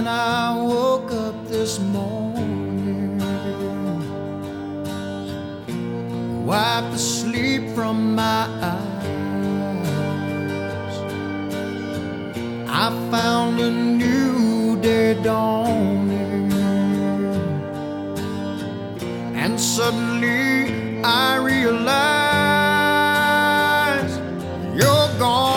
When I woke up this morning, wiped the sleep from my eyes, I found a new day dawning, and suddenly I realized you're gone.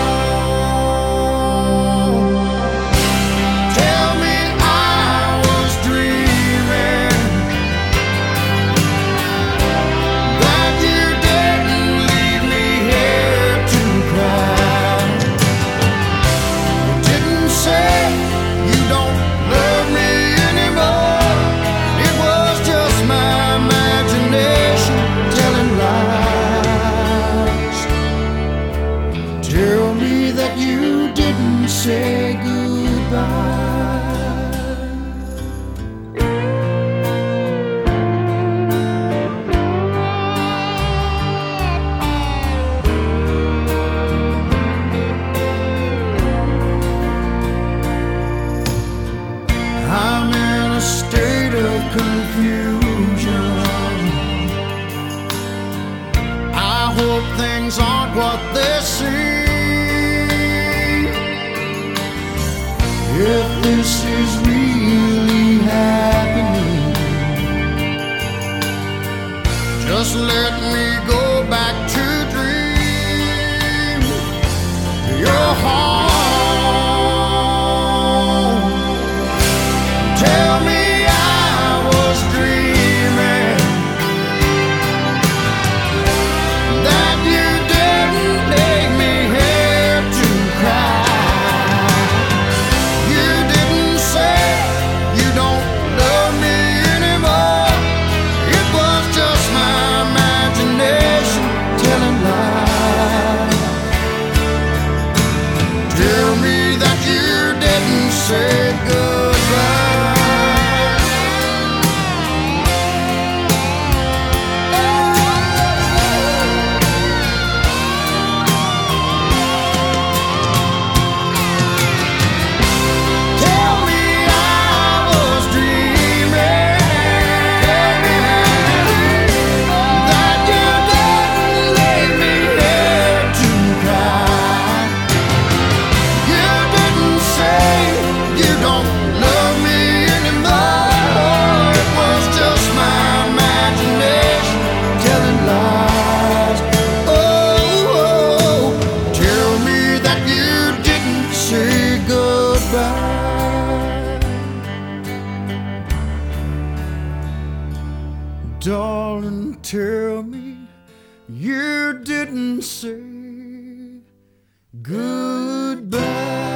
Tell me that you didn't say goodbye. I'm in a state of confusion. I hope things aren't what they seem. If this is really happening, just let me go back to dream your home. Tell me I was dreaming, that you didn't make me have to cry. Say goodbye. Tell me I was dreaming, that you didn't leave me here to cry. You didn't say you don't love me anymore. It was just my imagination telling lies. Oh, tell me that you didn't say goodbye. Darling, tell me you didn't say goodbye.